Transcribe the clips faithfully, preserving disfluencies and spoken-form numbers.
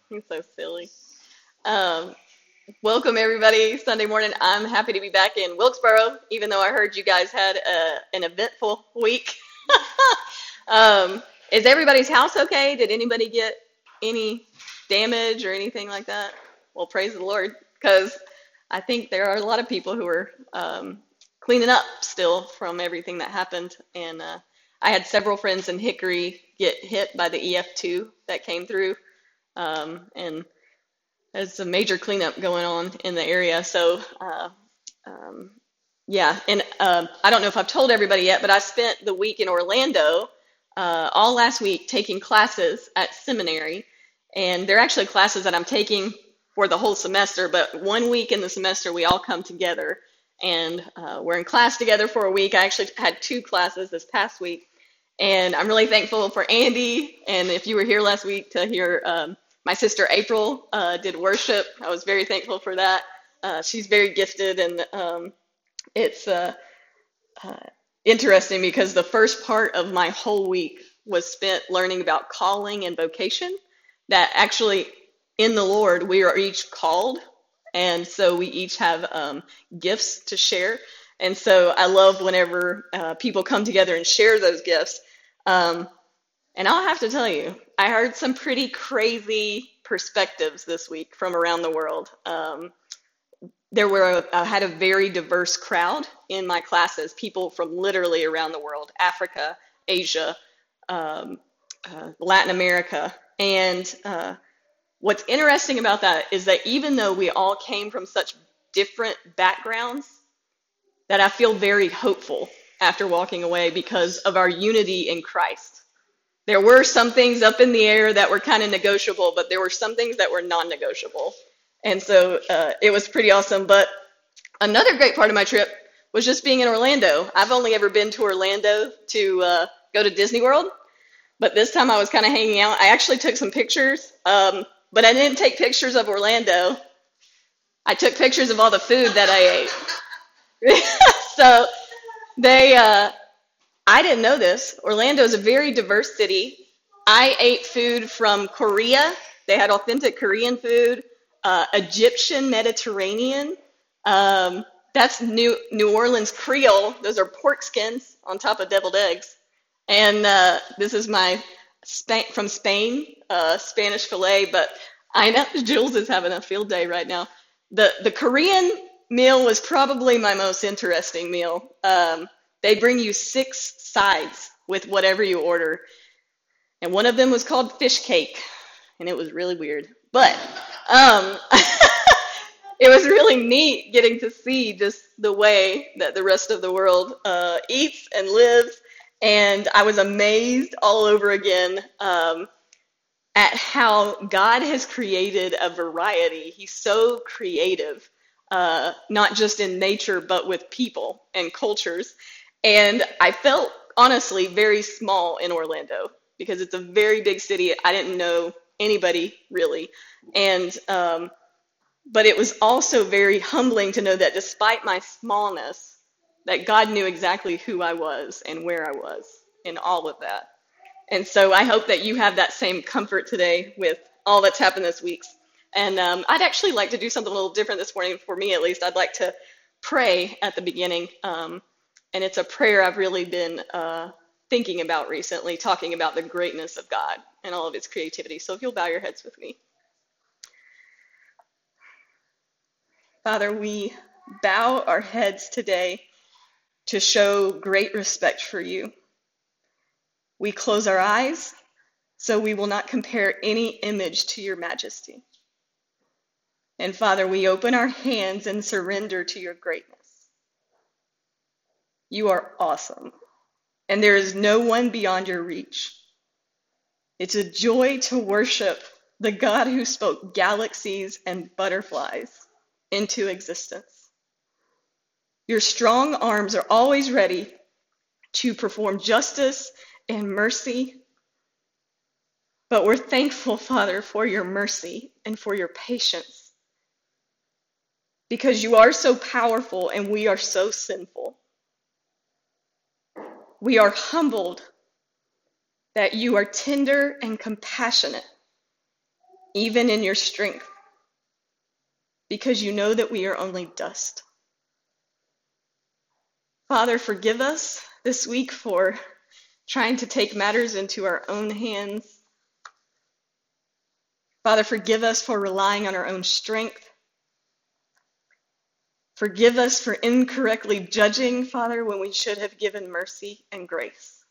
You're so silly. Um, Welcome everybody. Sunday morning. I'm happy to be back in Wilkesboro, even though I heard you guys had a, an eventful week. um, is everybody's house okay? Did anybody get any damage or anything like that? Well, praise the Lord, because I think there are a lot of people who are um, cleaning up still from everything that happened. And uh, I had several friends in Hickory get hit by the E F two that came through. Um, and there's a major cleanup going on in the area. So, uh, um, yeah. And um, I don't know if I've told everybody yet, but I spent the week in Orlando uh, all last week taking classes at seminary. And they're actually classes that I'm taking for the whole semester, but one week in the semester, we all come together and uh, we're in class together for a week. I actually had two classes this past week. And I'm really thankful for Andy. And if you were here last week to hear um, my sister April uh, did worship, I was very thankful for that. Uh, she's very gifted, and um, it's uh, uh, interesting because the first part of my whole week was spent learning about calling and vocation. That actually, in the Lord, we are each called, and so we each have um, gifts to share. And so I love whenever uh, people come together and share those gifts. Um, and I'll have to tell you, I heard some pretty crazy perspectives this week from around the world. Um, there were, a, I had a very diverse crowd in my classes, people from literally around the world, Africa, Asia, um, uh, Latin America. And uh, what's interesting about that is that even though we all came from such different backgrounds, that I feel very hopeful after walking away because of our unity in Christ. There were some things up in the air that were kind of negotiable, but there were some things that were non-negotiable. And so uh, it was pretty awesome. But another great part of my trip was just being in Orlando. I've only ever been to Orlando to uh, go to Disney World, but this time I was kind of hanging out. I actually took some pictures, um, but I didn't take pictures of Orlando. I took pictures of all the food that I ate. So they, uh, I didn't know this. Orlando is a very diverse city. I ate food from Korea. They had authentic Korean food, uh, Egyptian Mediterranean. Um, that's New New Orleans Creole. Those are pork skins on top of deviled eggs. And uh, this is my Sp- from Spain, uh, Spanish filet. But I know Jules is having a field day right now. The the Korean meal was probably my most interesting meal. Um, they bring you six sides with whatever you order. And one of them was called fish cake. And it was really weird. But um, it was really neat getting to see just the way that the rest of the world uh, eats and lives. And I was amazed all over again um, at how God has created a variety. He's so creative. Uh, not just in nature, but with people and cultures. And I felt, honestly, very small in Orlando because it's a very big city. I didn't know anybody, really. And um, but it was also very humbling to know that despite my smallness, that God knew exactly who I was and where I was in all of that. And so I hope that you have that same comfort today with all that's happened this week. And um, I'd actually like to do something a little different this morning, for me at least. I'd like to pray at the beginning. Um, and it's a prayer I've really been uh, thinking about recently, talking about the greatness of God and all of its creativity. So if you'll bow your heads with me. Father, we bow our heads today to show great respect for you. We close our eyes so we will not compare any image to your majesty. And Father, we open our hands and surrender to your greatness. You are awesome, and there is no one beyond your reach. It's a joy to worship the God who spoke galaxies and butterflies into existence. Your strong arms are always ready to perform justice and mercy. But we're thankful, Father, for your mercy and for your patience. Because you are so powerful and we are so sinful. We are humbled that you are tender and compassionate, even in your strength, because you know that we are only dust. Father, forgive us this week for trying to take matters into our own hands. Father, forgive us for relying on our own strength. Forgive us for incorrectly judging, Father, when we should have given mercy and grace.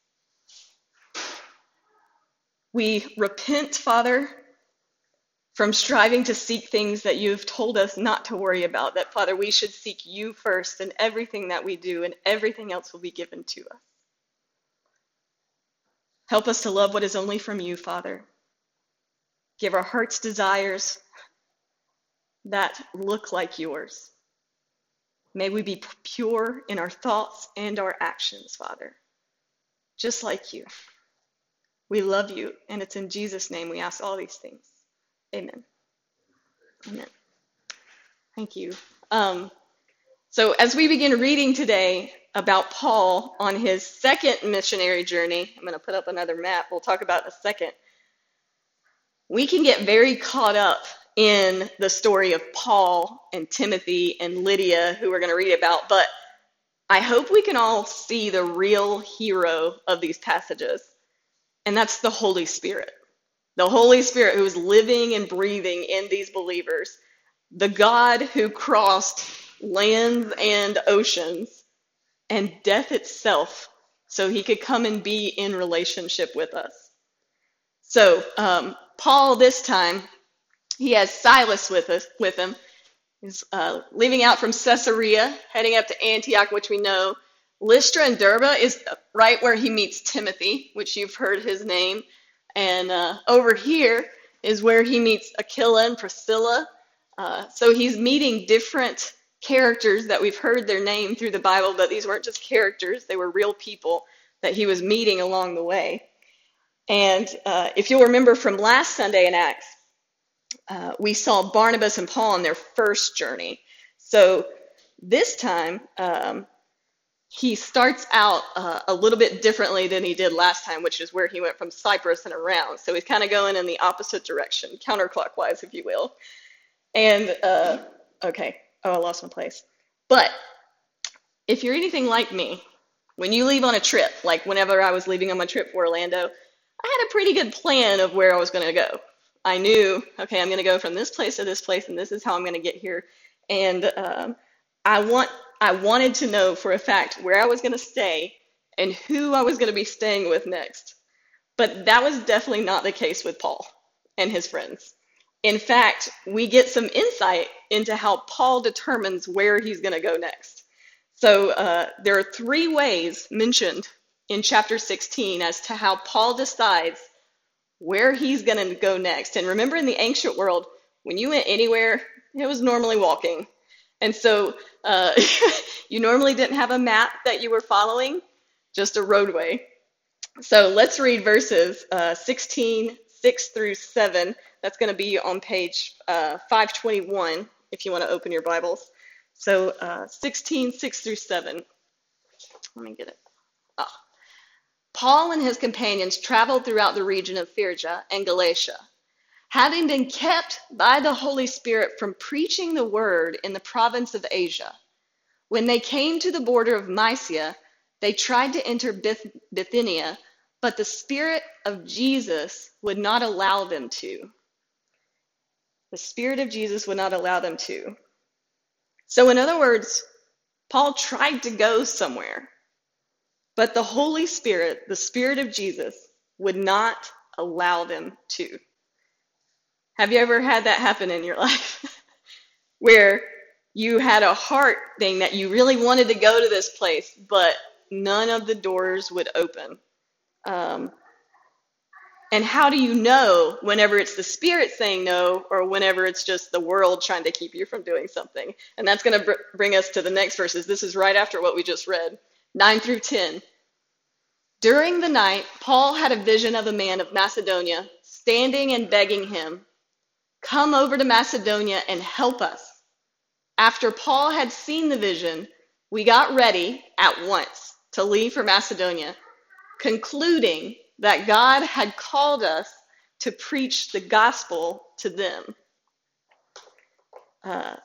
We repent, Father, from striving to seek things that you've told us not to worry about, that, Father, we should seek you first in everything that we do, and everything else will be given to us. Help us to love what is only from you, Father. Give our hearts desires that look like yours. May we be pure in our thoughts and our actions, Father, just like you. We love you, and it's in Jesus' name we ask all these things. Amen. Amen. Thank you. Um, so as we begin reading today about Paul on his second missionary journey, I'm going to put up another map. We'll talk about it in a second. We can get very caught up in the story of Paul and Timothy and Lydia, who we're going to read about, but I hope we can all see the real hero of these passages, and that's the Holy Spirit. The Holy Spirit who is living and breathing in these believers, the God who crossed lands and oceans and death itself so he could come and be in relationship with us. So um, Paul this time, he has Silas with us, with him. He's uh, leaving out from Caesarea, heading up to Antioch, which we know. Lystra and Derbe is right where he meets Timothy, which you've heard his name. And uh, over here is where he meets Aquila and Priscilla. Uh, so he's meeting different characters that we've heard their name through the Bible, but these weren't just characters. They were real people that he was meeting along the way. And uh, if you'll remember from last Sunday in Acts, uh, we saw Barnabas and Paul on their first journey. So this time, um, he starts out uh, a little bit differently than he did last time, which is where he went from Cyprus and around. So he's kind of going in the opposite direction, counterclockwise, if you will. And, uh, okay, oh, I lost my place. But if you're anything like me, when you leave on a trip, like whenever I was leaving on my trip for Orlando, I had a pretty good plan of where I was going to go. I knew, okay, I'm going to go from this place to this place, and this is how I'm going to get here. And um, I want... I wanted to know for a fact where I was going to stay and who I was going to be staying with next. But that was definitely not the case with Paul and his friends. In fact, we get some insight into how Paul determines where he's going to go next. So uh, there are three ways mentioned in chapter sixteen as to how Paul decides where he's going to go next. And remember, in the ancient world, when you went anywhere, it was normally walking. And so uh, you normally didn't have a map that you were following, just a roadway. So let's read verses uh, sixteen, six through seven. That's going to be on page uh, five twenty-one if you want to open your Bibles. So uh, sixteen, six through seven. Let me get it. Ah. Paul and his companions traveled throughout the region of Phrygia and Galatia, having been kept by the Holy Spirit from preaching the word in the province of Asia. When they came to the border of Mysia, they tried to enter Bith- Bithynia, but the Spirit of Jesus would not allow them to. The Spirit of Jesus would not allow them to. So in other words, Paul tried to go somewhere, but the Holy Spirit, the Spirit of Jesus, would not allow them to. Have you ever had that happen in your life? Where you had a heart thing that you really wanted to go to this place, but none of the doors would open. Um, and how do you know whenever it's the Spirit saying no or whenever it's just the world trying to keep you from doing something? And that's going to br- bring us to the next verses. This is right after what we just read, nine through ten. During the night, Paul had a vision of a man of Macedonia standing and begging him, "Come over to Macedonia and help us." After Paul had seen the vision, we got ready at once to leave for Macedonia, concluding that God had called us to preach the gospel to them. Uh,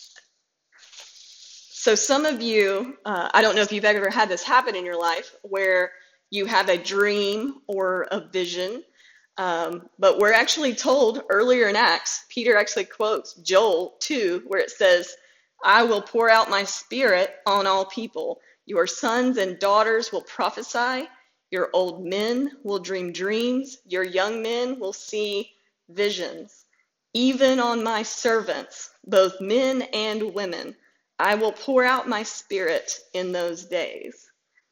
so some of you, uh, I don't know if you've ever had this happen in your life, where you have a dream or a vision, um, but we're actually told earlier in Acts, Peter actually quotes Joel two, where it says, I will pour out my spirit on all people. Your sons and daughters will prophesy. Your old men will dream dreams. Your young men will see visions. Even on my servants, both men and women, I will pour out my spirit in those days.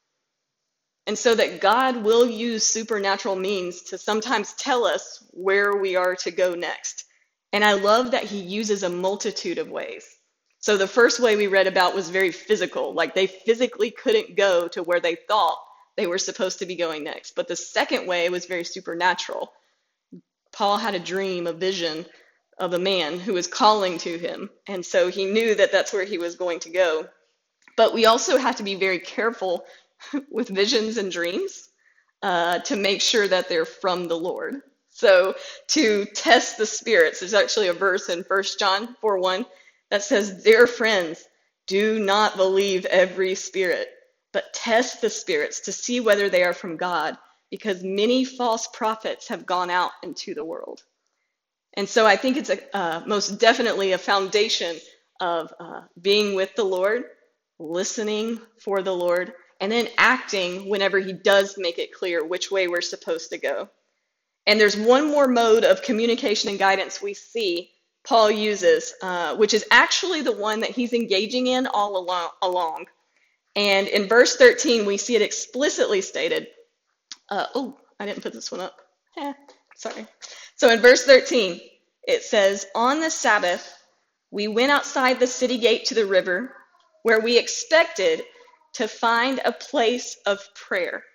And so that God will use supernatural means to sometimes tell us where we are to go next. And I love that he uses a multitude of ways. So the first way we read about was very physical, like they physically couldn't go to where they thought they were supposed to be going next. But the second way was very supernatural. Paul had a dream, a vision of a man who was calling to him. And so he knew that that's where he was going to go. But we also have to be very careful with visions and dreams uh, to make sure that they're from the Lord. So to test the spirits, there's actually a verse in First John four one that says, dear friends, do not believe every spirit, but test the spirits to see whether they are from God, because many false prophets have gone out into the world. And so I think it's a, uh, most definitely a foundation of uh, being with the Lord, listening for the Lord, and then acting whenever he does make it clear which way we're supposed to go. And there's one more mode of communication and guidance we see Paul uses, uh, which is actually the one that he's engaging in all along, along. And in verse thirteen, we see it explicitly stated. Uh, oh, I didn't put this one up. Eh, sorry. So in verse thirteen, it says, on the Sabbath, we went outside the city gate to the river, where we expected to find a place of prayer.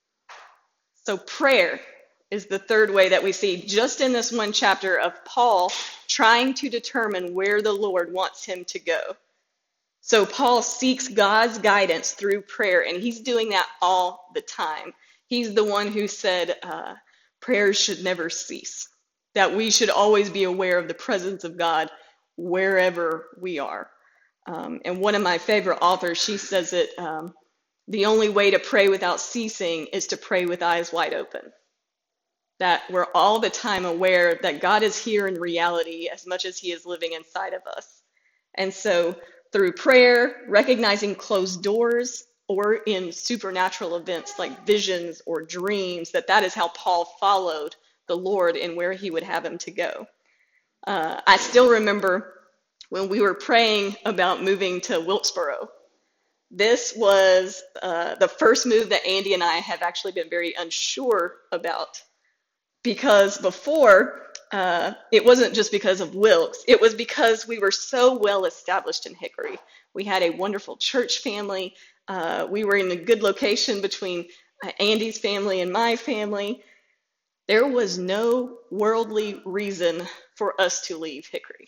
So prayer is the third way that we see just in this one chapter of Paul trying to determine where the Lord wants him to go. So Paul seeks God's guidance through prayer, and he's doing that all the time. He's the one who said uh, prayers should never cease, that we should always be aware of the presence of God wherever we are. Um, and one of my favorite authors, she says it, um, the only way to pray without ceasing is to pray with eyes wide open. That we're all the time aware that God is here in reality as much as he is living inside of us. And so through prayer, recognizing closed doors, or in supernatural events like visions or dreams, that that is how Paul followed the Lord and where he would have him to go. Uh, I still remember when we were praying about moving to Wilkesboro. This was uh, the first move that Andy and I have actually been very unsure about. Because before, uh, it wasn't just because of Wilkes. It was because we were so well established in Hickory. We had a wonderful church family. Uh, we were in a good location between uh, Andy's family and my family. There was no worldly reason for us to leave Hickory.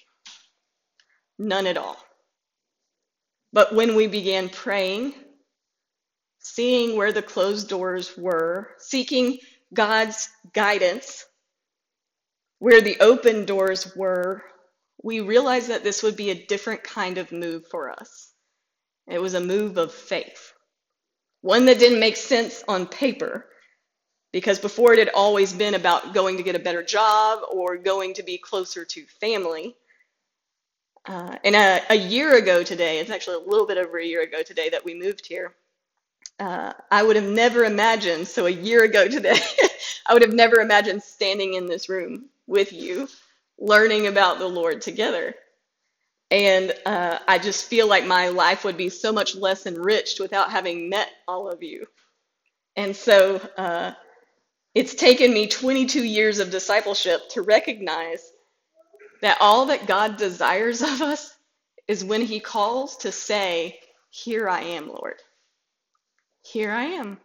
None at all. But when we began praying, seeing where the closed doors were, seeking God's guidance, where the open doors were, we realized that this would be a different kind of move for us. It was a move of faith, one that didn't make sense on paper, because before it had always been about going to get a better job or going to be closer to family. Uh, and a, a year ago today, it's actually a little bit over a year ago today that we moved here. Uh, I would have never imagined, so a year ago today, I would have never imagined standing in this room with you, learning about the Lord together. And uh, I just feel like my life would be so much less enriched without having met all of you. And so uh, it's taken me twenty-two years of discipleship to recognize that all that God desires of us is when he calls to say, here I am, Lord. Here I am.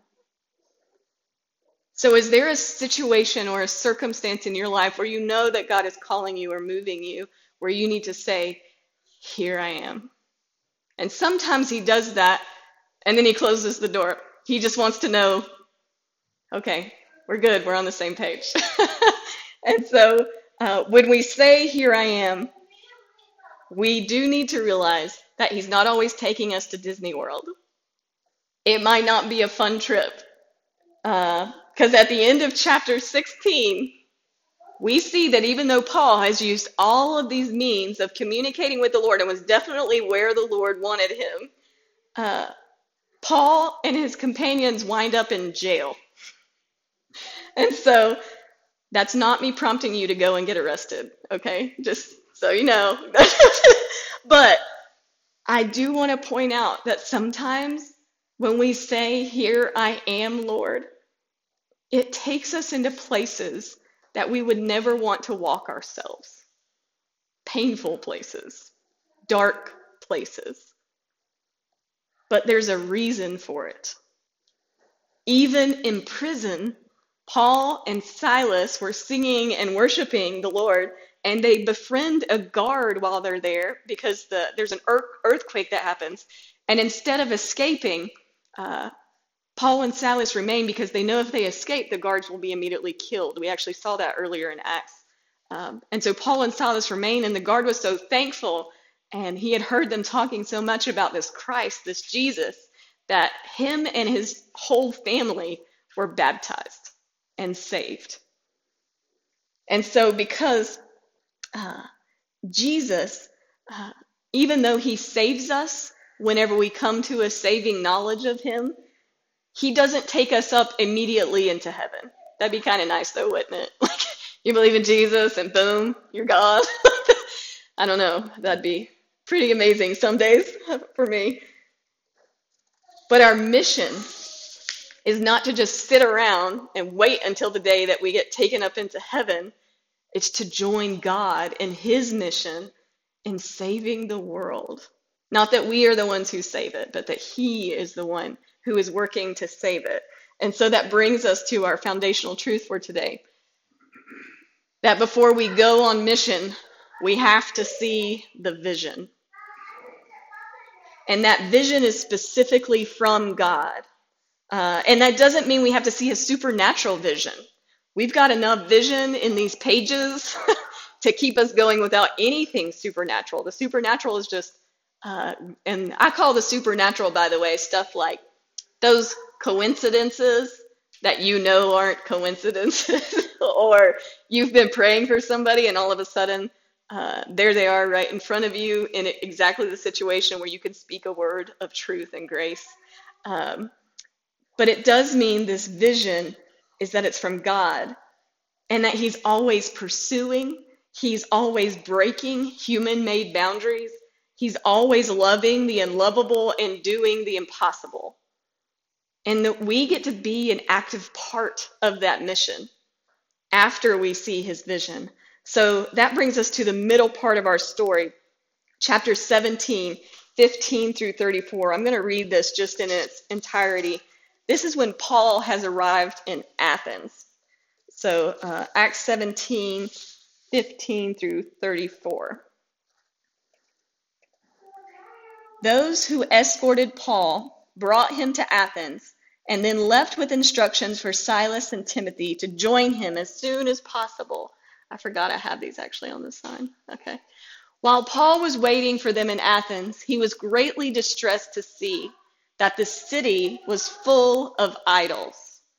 So is there a situation or a circumstance in your life where you know that God is calling you or moving you, where you need to say, here I am? And sometimes he does that, and then he closes the door. He just wants to know, okay, we're good. We're on the same page. And so uh, when we say, "Here I am," we do need to realize that he's not always taking us to Disney World. It might not be a fun trip. Because at the end of chapter sixteen, we see that even though Paul has used all of these means of communicating with the Lord and was definitely where the Lord wanted him, uh, Paul and his companions wind up in jail. And so that's not me prompting you to go and get arrested, okay? Just so you know. But I do want to point out that sometimes when we say, "Here I am, Lord," it takes us into places that we would never want to walk ourselves. Painful places, dark places. But there's a reason for it. Even in prison, Paul and Silas were singing and worshiping the Lord, and they befriend a guard while they're there because the, there's an earthquake that happens. And instead of escaping, uh, Paul and Silas remain because they know if they escape, the guards will be immediately killed. We actually saw that earlier in Acts. Um, and so Paul and Silas remain, and the guard was so thankful, and he had heard them talking so much about this Christ, this Jesus, that him and his whole family were baptized and saved. And so because uh, Jesus, uh, even though he saves us whenever we come to a saving knowledge of him, he doesn't take us up immediately into heaven. That'd be kind of nice though, wouldn't it? Like, you believe in Jesus and boom, you're God. I don't know. That'd be pretty amazing some days for me. But our mission is not to just sit around and wait until the day that we get taken up into heaven. It's to join God in his mission in saving the world. Not that we are the ones who save it, but that he is the one who is working to save it. And so that brings us to our foundational truth for today. That before we go on mission, we have to see the vision. And that vision is specifically from God. Uh, and that doesn't mean we have to see a supernatural vision. We've got enough vision in these pages to keep us going without anything supernatural. The supernatural is just, uh, and I call the supernatural, by the way, stuff like those coincidences that you know aren't coincidences, or you've been praying for somebody and all of a sudden uh, there they are right in front of you in exactly the situation where you can speak a word of truth and grace. Um, but it does mean this vision is that it's from God and that he's always pursuing, he's always breaking human-made boundaries, he's always loving the unlovable and doing the impossible. And that we get to be an active part of that mission after we see his vision. So that brings us to the middle part of our story, chapter seventeen, fifteen through thirty-four. I'm going to read this just in its entirety. This is when Paul has arrived in Athens. So uh, Acts seventeen, fifteen through thirty-four. Those who escorted Paul brought him to Athens, and then left with instructions for Silas and Timothy to join him as soon as possible. I forgot I had these actually on the sign. Okay. While Paul was waiting for them in Athens, he was greatly distressed to see that the city was full of idols.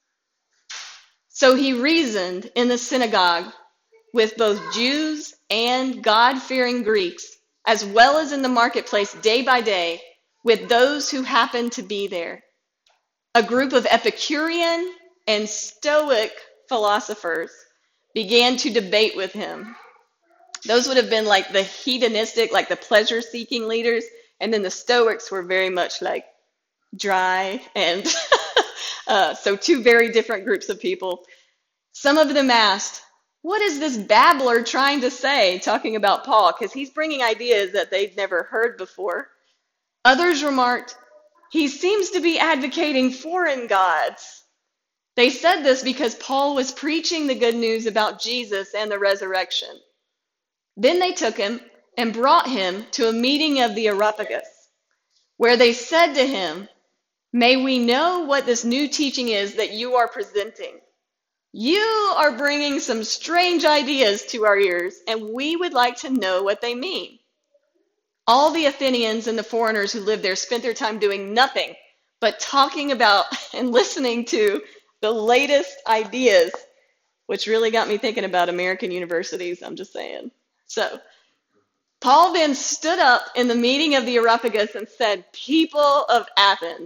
So he reasoned in the synagogue with both Jews and God-fearing Greeks, as well as in the marketplace day by day, with those who happened to be there. A group of Epicurean and Stoic philosophers began to debate with him. Those would have been like the hedonistic, like the pleasure-seeking leaders, and then the Stoics were very much like dry, and uh, so two very different groups of people. Some of them asked, "What is this babbler trying to say?" talking about Paul, because he's bringing ideas that they'd never heard before. Others remarked, "He seems to be advocating foreign gods." They said this because Paul was preaching the good news about Jesus and the resurrection. Then they took him and brought him to a meeting of the Areopagus, where they said to him, "May we know what this new teaching is that you are presenting? You are bringing some strange ideas to our ears, and we would like to know what they mean. All the Athenians and the foreigners who lived there spent their time doing nothing but talking about and listening to the latest ideas, which really got me thinking about American universities, I'm just saying. So, Paul then stood up in the meeting of the Areopagus and said, "People of Athens,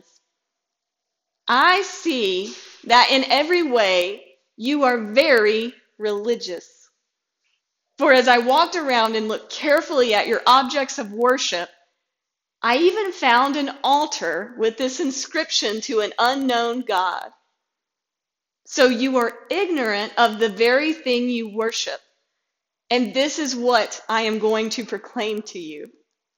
I see that in every way you are very religious. For as I walked around and looked carefully at your objects of worship, I even found an altar with this inscription to an unknown God. So you are ignorant of the very thing you worship. And this is what I am going to proclaim to you.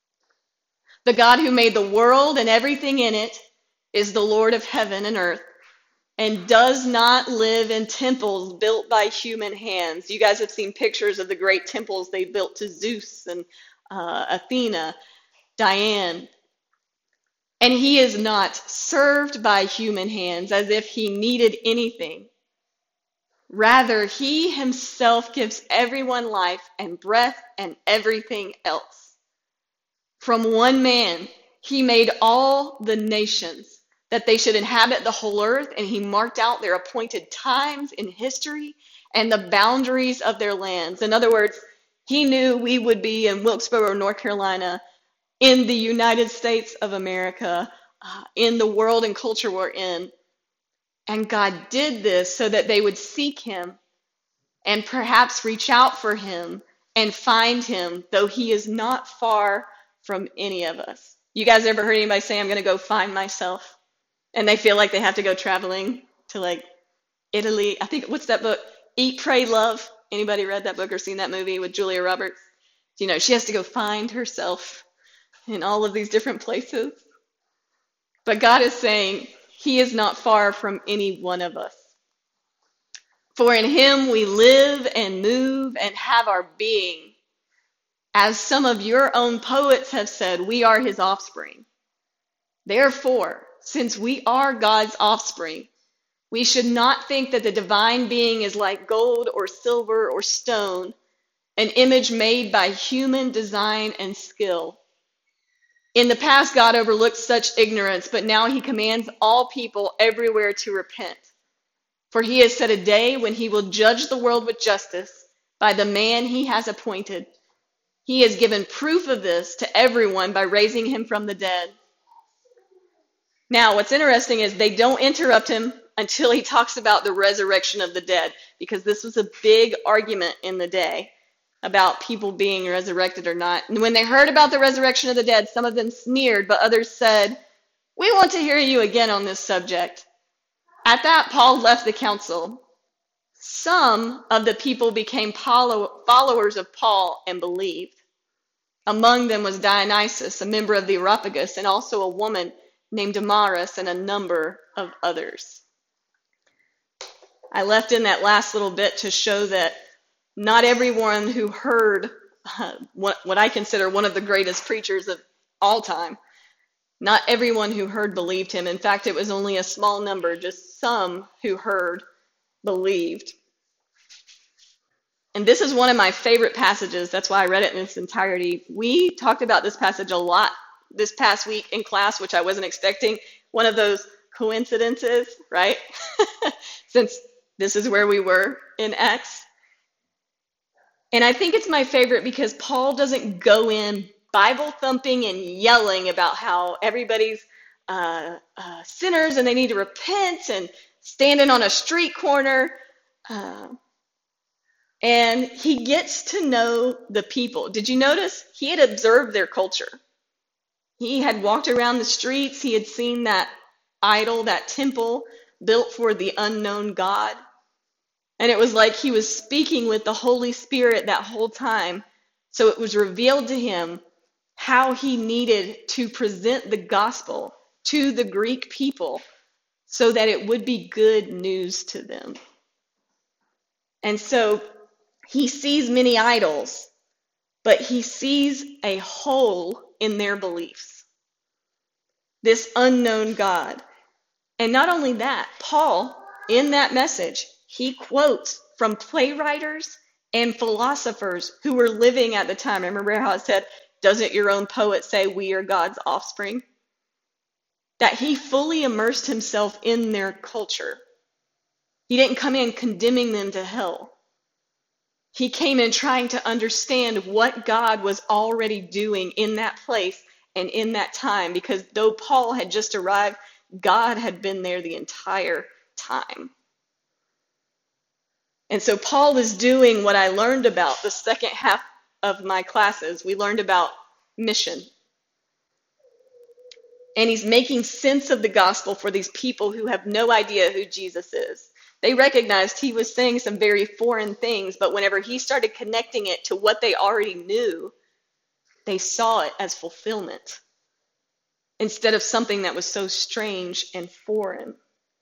The God who made the world and everything in it is the Lord of heaven and earth, and does not live in temples built by human hands." You guys have seen pictures of the great temples they built to Zeus and uh, Athena, Diane. "And he is not served by human hands as if he needed anything. Rather, he himself gives everyone life and breath and everything else. From one man, he made all the nations that they should inhabit the whole earth, and he marked out their appointed times in history and the boundaries of their lands." In other words, he knew we would be in Wilkesboro, North Carolina, in the United States of America, uh, in the world and culture we're in. And God did this so that they would seek him and perhaps reach out for him and find him, though he is not far from any of us. You guys ever heard anybody say, "I'm going to go find myself"? And they feel like they have to go traveling to like Italy. I think, what's that book? Eat, Pray, Love. Anybody read that book or seen that movie with Julia Roberts? You know, she has to go find herself in all of these different places. But God is saying he is not far from any one of us. "For in him we live and move and have our being. As some of your own poets have said, we are his offspring. Therefore, since we are God's offspring, we should not think that the divine being is like gold or silver or stone, an image made by human design and skill. In the past, God overlooked such ignorance, but now he commands all people everywhere to repent. For he has set a day when he will judge the world with justice by the man he has appointed. He has given proof of this to everyone by raising him from the dead." Now, what's interesting is they don't interrupt him until he talks about the resurrection of the dead, because this was a big argument in the day about people being resurrected or not. And when they heard about the resurrection of the dead, some of them sneered, but others said, "We want to hear you again on this subject." At that, Paul left the council. Some of the people became follow- followers of Paul and believed. Among them was Dionysius, a member of the Areopagus, and also a woman named Damaris, and a number of others. I left in that last little bit to show that not everyone who heard uh, what, what I consider one of the greatest preachers of all time, not everyone who heard believed him. In fact, it was only a small number, just some who heard believed. And this is one of my favorite passages. That's why I read it in its entirety. We talked about this passage a lot this past week in class, which I wasn't expecting. One of those coincidences, right? Since this is where we were in Acts. And I think it's my favorite because Paul doesn't go in Bible thumping and yelling about how everybody's uh, uh, sinners and they need to repent, and standing on a street corner. Uh, and he gets to know the people. Did you notice? He had observed their culture. He had walked around the streets. He had seen that idol, that temple built for the unknown God. And it was like he was speaking with the Holy Spirit that whole time. So it was revealed to him how he needed to present the gospel to the Greek people so that it would be good news to them. And so he sees many idols, but he sees a hole in their beliefs. This unknown God. And not only that, Paul, in that message, he quotes from playwriters and philosophers who were living at the time. Remember how it said, doesn't your own poet say we are God's offspring? That he fully immersed himself in their culture. He didn't come in condemning them to hell. He came in trying to understand what God was already doing in that place and in that time, because though Paul had just arrived, God had been there the entire time. And so Paul was doing what I learned about the second half of my classes. We learned about mission. And he's making sense of the gospel for these people who have no idea who Jesus is. They recognized he was saying some very foreign things, but whenever he started connecting it to what they already knew, they saw it as fulfillment instead of something that was so strange and foreign.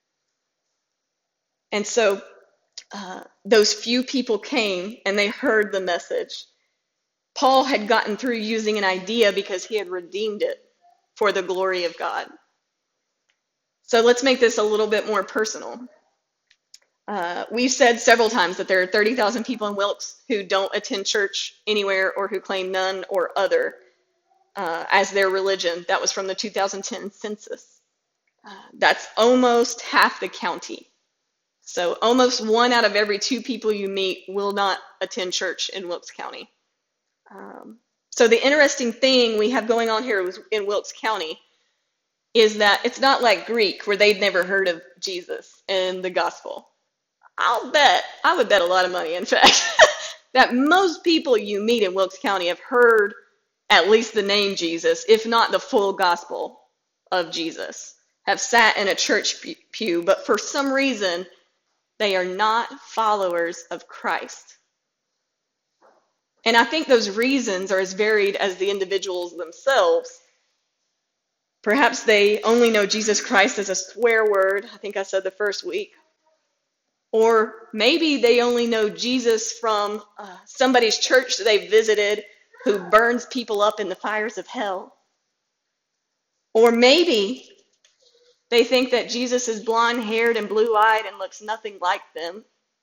And so uh, those few people came and they heard the message. Paul had gotten through using an idea because he had redeemed it for the glory of God. So let's make this a little bit more personal. Uh, we've said several times that there are thirty thousand people in Wilkes who don't attend church anywhere or who claim none or other uh, as their religion. That was from the two thousand ten census. Uh, that's almost half the county. So almost one out of every two people you meet will not attend church in Wilkes County. Um, so the interesting thing we have going on here in Wilkes County is that it's not like Greek, where they'd never heard of Jesus and the gospel. I'll bet, I would bet a lot of money, in fact, that most people you meet in Wilkes County have heard at least the name Jesus, if not the full gospel of Jesus, have sat in a church pew, but for some reason, they are not followers of Christ. And I think those reasons are as varied as the individuals themselves. Perhaps they only know Jesus Christ as a swear word, I think I said the first week. Or maybe they only know Jesus from uh, somebody's church that they visited who burns people up in the fires of hell. Or maybe they think that Jesus is blonde-haired and blue-eyed and looks nothing like them.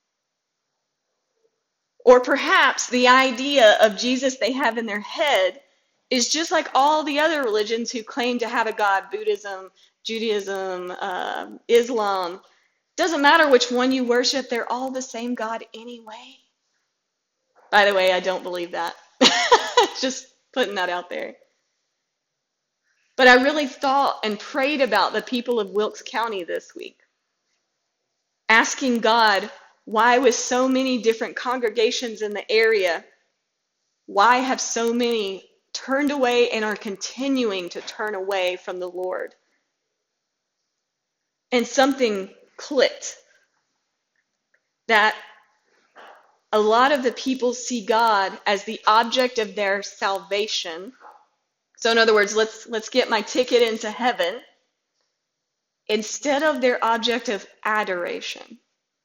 Or perhaps the idea of Jesus they have in their head is just like all the other religions who claim to have a God, Buddhism, Judaism, uh, Islam. Doesn't matter which one you worship, they're all the same God anyway. By the way, I don't believe that. Just putting that out there. But I really thought and prayed about the people of Wilkes County this week, asking God, why with so many different congregations in the area, why have so many turned away and are continuing to turn away from the Lord? And something clicked, that a lot of the people see God as the object of their salvation. So in other words, let's let's get my ticket into heaven, instead of their object of adoration.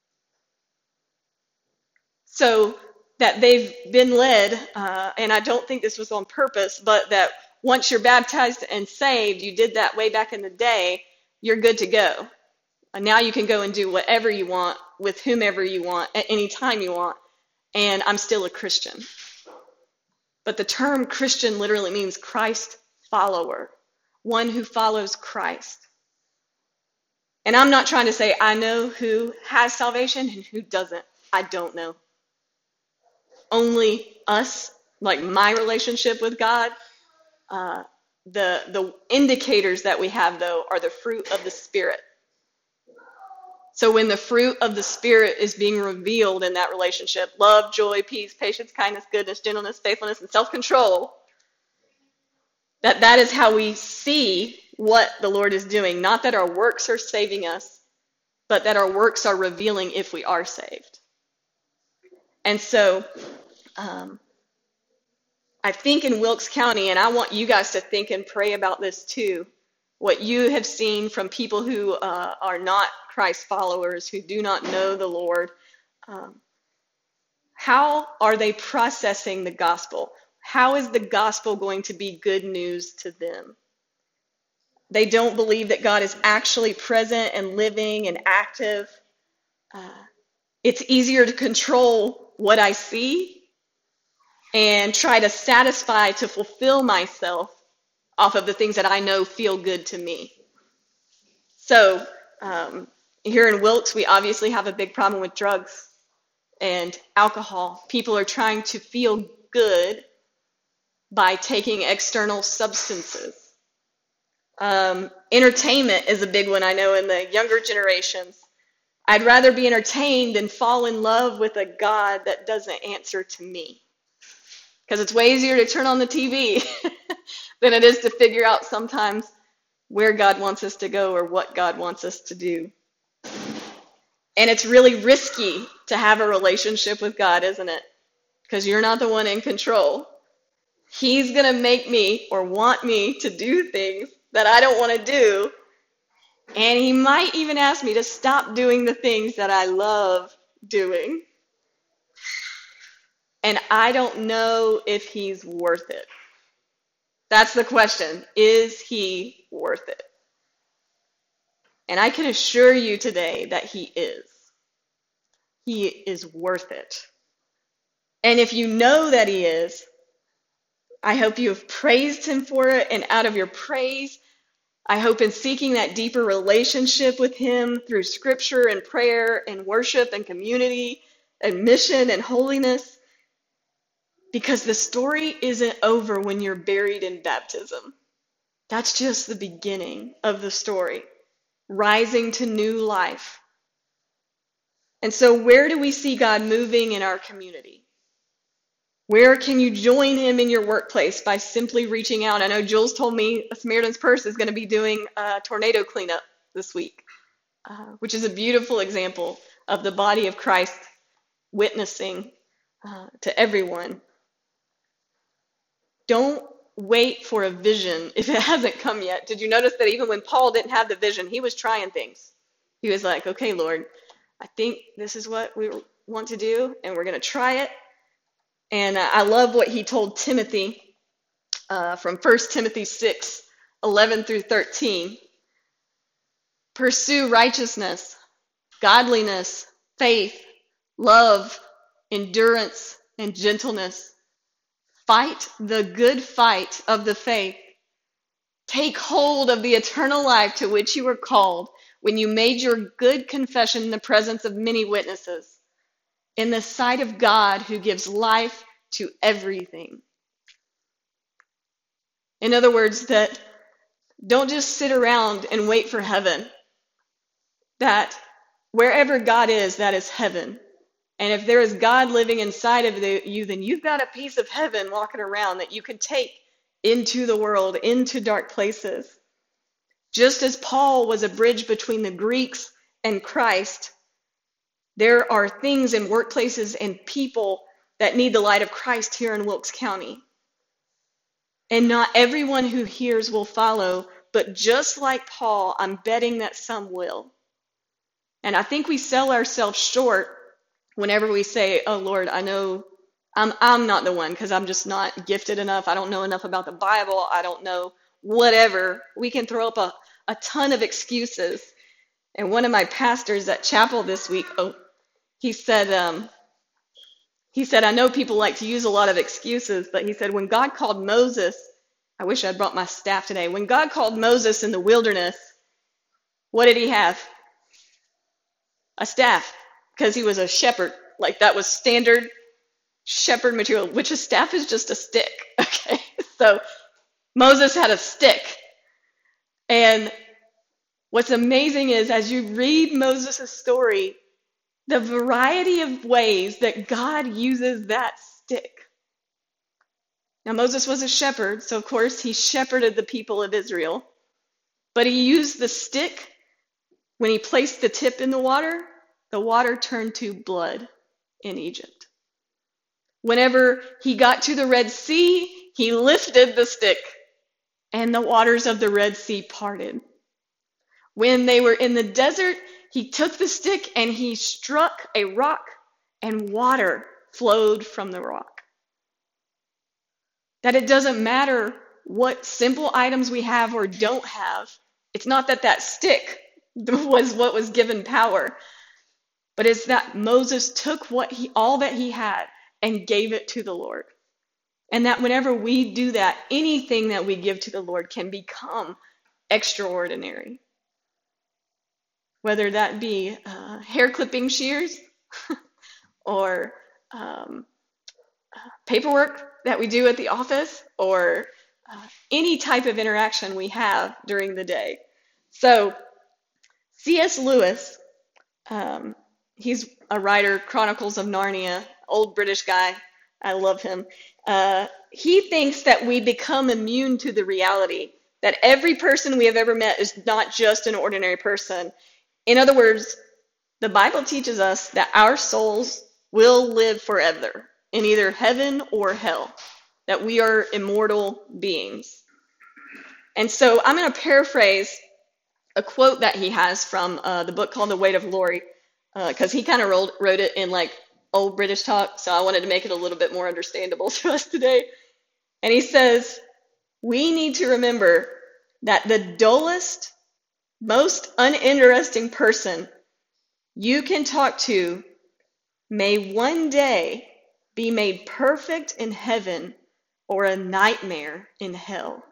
So that they've been led, uh, and I don't think this was on purpose, but that once you're baptized and saved, you did that way back in the day, you're good to go. And now you can go and do whatever you want with whomever you want at any time you want. And I'm still a Christian. But the term Christian literally means Christ follower, one who follows Christ. And I'm not trying to say I know who has salvation and who doesn't. I don't know. Only us, like my relationship with God, uh, the the indicators that we have, though, are the fruit of the Spirit. So when the fruit of the Spirit is being revealed in that relationship, love, joy, peace, patience, kindness, goodness, gentleness, faithfulness, and self-control, that that is how we see what the Lord is doing. Not that our works are saving us, but that our works are revealing if we are saved. And so um, I think in Wilkes County, and I want you guys to think and pray about this too, what you have seen from people who uh, are not Christ followers, who do not know the Lord. Um, how are they processing the gospel? How is the gospel going to be good news to them? They don't believe that God is actually present and living and active. Uh, It's easier to control what I see and try to satisfy, to fulfill myself off of the things that I know feel good to me. So um, here in Wilkes, we obviously have a big problem with drugs and alcohol. People are trying to feel good by taking external substances. Um, entertainment is a big one, I know, in the younger generations. I'd rather be entertained than fall in love with a God that doesn't answer to me. Because it's way easier to turn on the T V than it is to figure out sometimes where God wants us to go or what God wants us to do. And it's really risky to have a relationship with God, isn't it? Because you're not the one in control. He's going to make me or want me to do things that I don't want to do. And he might even ask me to stop doing the things that I love doing. And I don't know if he's worth it. That's the question. Is he worth it? And I can assure you today that he is. He is worth it. And if you know that he is, I hope you have praised him for it. And out of your praise, I hope in seeking that deeper relationship with him through scripture and prayer and worship and community and mission and holiness, because the story isn't over when you're buried in baptism. That's just the beginning of the story, rising to new life. And so where do we see God moving in our community? Where can you join him in your workplace by simply reaching out? I know Jules told me Samaritan's Purse is going to be doing a tornado cleanup this week, uh, which is a beautiful example of the body of Christ witnessing uh, to everyone. Don't wait for a vision if it hasn't come yet. Did you notice that even when Paul didn't have the vision, he was trying things? He was like, okay, Lord, I think this is what we want to do, and we're going to try it. And uh, I love what he told Timothy uh, from First Timothy six, eleven through thirteen. Pursue righteousness, godliness, faith, love, endurance, and gentleness. Fight the good fight of the faith. Take hold of the eternal life to which you were called when you made your good confession in the presence of many witnesses, in the sight of God who gives life to everything. In other words, that don't just sit around and wait for heaven. That wherever God is, that is heaven. And if there is God living inside of the, you, then you've got a piece of heaven walking around that you can take into the world, into dark places. Just as Paul was a bridge between the Greeks and Christ, there are things in workplaces and people that need the light of Christ here in Wilkes County. And not everyone who hears will follow, but just like Paul, I'm betting that some will. And I think we sell ourselves short whenever we say, oh, Lord, I know I'm, I'm not the one because I'm just not gifted enough. I don't know enough about the Bible. I don't know whatever. We can throw up a, a ton of excuses. And one of my pastors at chapel this week, oh, he said, um, he said, I know people like to use a lot of excuses, but he said, when God called Moses, I wish I'd brought my staff today. When God called Moses in the wilderness, what did he have? A staff, because he was a shepherd. Like that was standard shepherd material, which a staff is just a stick. Okay, so Moses had a stick. And what's amazing is as you read Moses' story, the variety of ways that God uses that stick. Now, Moses was a shepherd, so of course he shepherded the people of Israel. But he used the stick. When he placed the tip in the water, the water turned to blood in Egypt. Whenever he got to the Red Sea, he lifted the stick, and the waters of the Red Sea parted. When they were in the desert, he took the stick and he struck a rock, and water flowed from the rock. That it doesn't matter what simple items we have or don't have. It's not that that stick was what was given power, but it's that Moses took what he, all that he had and gave it to the Lord. And that whenever we do that, anything that we give to the Lord can become extraordinary. Whether that be uh, hair clipping shears or um, paperwork that we do at the office, or uh, any type of interaction we have during the day. So C S Lewis, um, he's a writer, Chronicles of Narnia, old British guy. I love him. Uh, he thinks that we become immune to the reality that every person we have ever met is not just an ordinary person. In other words, the Bible teaches us that our souls will live forever in either heaven or hell, that we are immortal beings. And so I'm going to paraphrase a quote that he has from uh, the book called The Weight of Glory, because uh, he kind of wrote, wrote it in like old British talk, so I wanted to make it a little bit more understandable to us today. And he says, we need to remember that the dullest, most uninteresting person you can talk to may one day be made perfect in heaven or a nightmare in hell.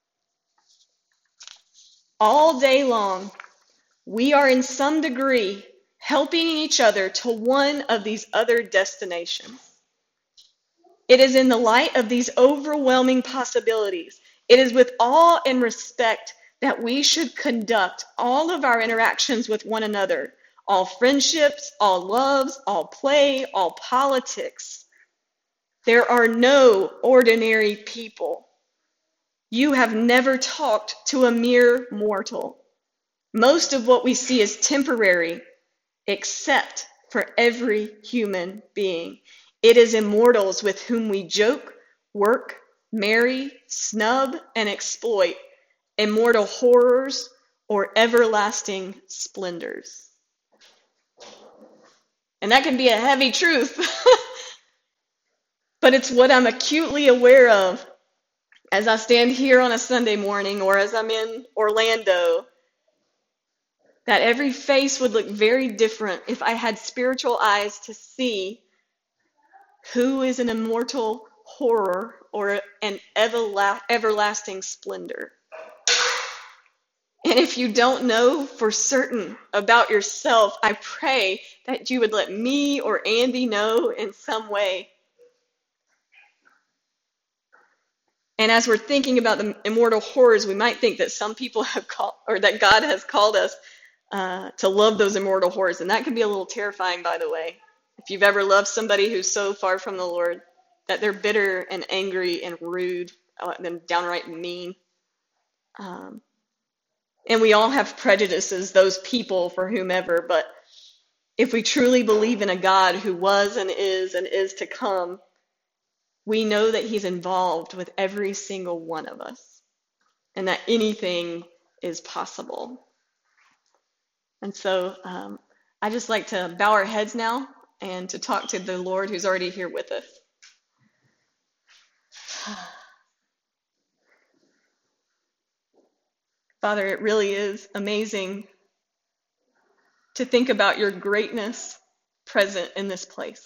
All day long, we are in some degree helping each other to one of these other destinations. It is in the light of these overwhelming possibilities, it is with awe and respect that we should conduct all of our interactions with one another, all friendships, all loves, all play, all politics. There are no ordinary people. You have never talked to a mere mortal. Most of what we see is temporary, except for every human being. It is immortals with whom we joke, work, marry, snub, and exploit, immortal horrors or everlasting splendors. And that can be a heavy truth, but it's what I'm acutely aware of as I stand here on a Sunday morning or as I'm in Orlando, that every face would look very different if I had spiritual eyes to see who is an immortal horror or an everla- everlasting splendor. And if you don't know for certain about yourself, I pray that you would let me or Andy know in some way. And as we're thinking about the immortal horrors, we might think that some people have called, or that God has called us uh, to love those immortal horrors. And that can be a little terrifying, by the way. If you've ever loved somebody who's so far from the Lord that they're bitter and angry and rude uh, and downright mean. Um, and we all have prejudices, those people for whomever, but if we truly believe in a God who was and is and is to come, we know that he's involved with every single one of us and that anything is possible. And so um, I just like to bow our heads now and to talk to the Lord who's already here with us. Father, it really is amazing to think about your greatness present in this place.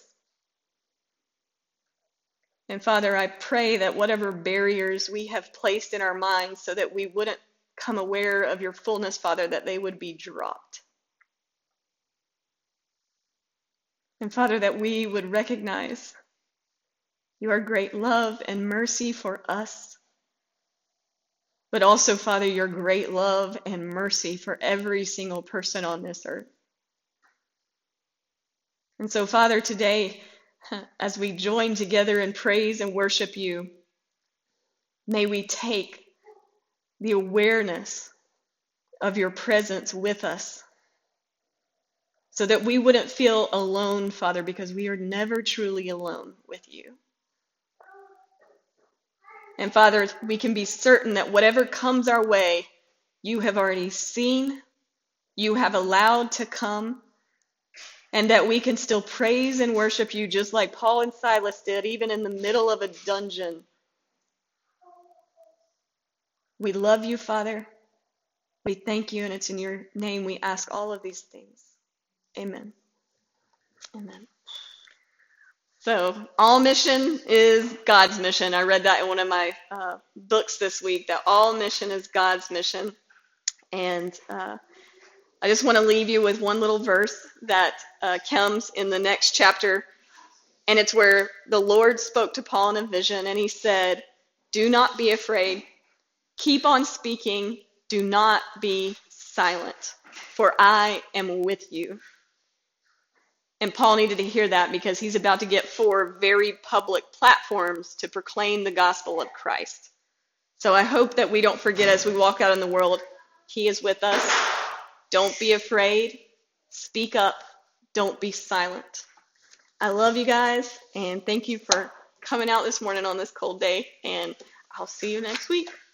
And Father, I pray that whatever barriers we have placed in our minds so that we wouldn't come aware of your fullness, Father, that they would be dropped. And Father, that we would recognize your great love and mercy for us, but also, Father, your great love and mercy for every single person on this earth. And so, Father, today, as we join together in praise and worship you, may we take the awareness of your presence with us so that we wouldn't feel alone, Father, because we are never truly alone with you. And Father, we can be certain that whatever comes our way, you have already seen, you have allowed to come, and that we can still praise and worship you just like Paul and Silas did, even in the middle of a dungeon. We love you, Father. We thank you, and it's in your name we ask all of these things. Amen. Amen. So, all mission is God's mission. I read that in one of my uh, books this week, that all mission is God's mission. And uh, I just want to leave you with one little verse that uh, comes in the next chapter. And it's where the Lord spoke to Paul in a vision, and he said, "Do not be afraid. Keep on speaking. Do not be silent, for I am with you." And Paul needed to hear that because he's about to get four very public platforms to proclaim the gospel of Christ. So I hope that we don't forget as we walk out in the world, he is with us. Don't be afraid. Speak up. Don't be silent. I love you guys, and thank you for coming out this morning on this cold day, and I'll see you next week.